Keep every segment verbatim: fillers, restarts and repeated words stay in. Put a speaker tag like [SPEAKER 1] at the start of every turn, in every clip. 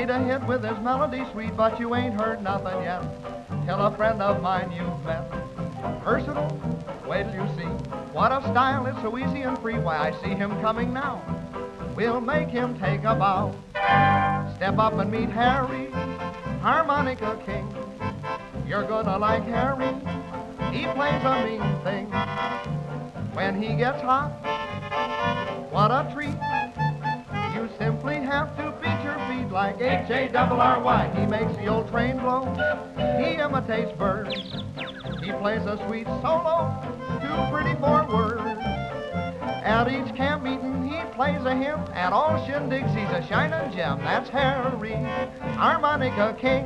[SPEAKER 1] made a hit with his melody sweet, but you ain't heard nothing yet till a friend of mine you've met. Versatile, wait till you see what a style is so easy and free. Why, I see him coming now. We'll make him take a bow. Step up and meet Harry, harmonica king. You're gonna like Harry, he plays a mean thing. When he gets hot, what a treat. You simply have to beat your feet like H A R R Y. He makes the old train blow, he imitates birds. He plays a sweet solo, too pretty for words. At each camp meeting he plays a hymn. At all shindigs he's a shining gem. That's Harry, harmonica king.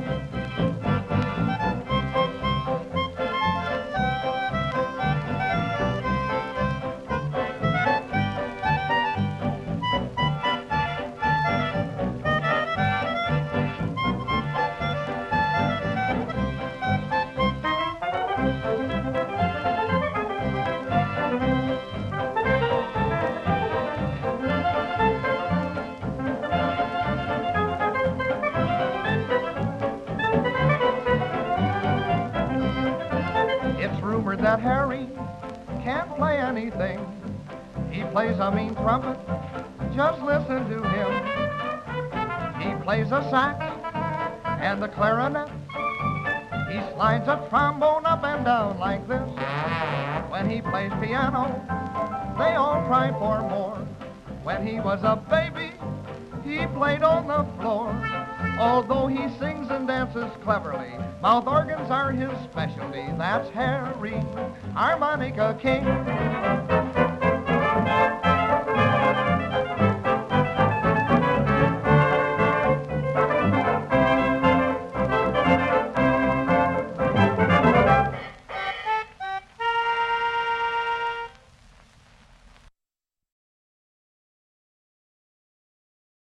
[SPEAKER 1] It's rumored that Harry can't play anything. He plays a mean trumpet, just listen to him. He plays a sax and a clarinet. He slides a trombone up and down like this. When he plays piano, they all cry for more. When he was a baby, he played on the floor. Although he sings and dances cleverly, mouth organs are his specialty. That's Harry, harmonica king.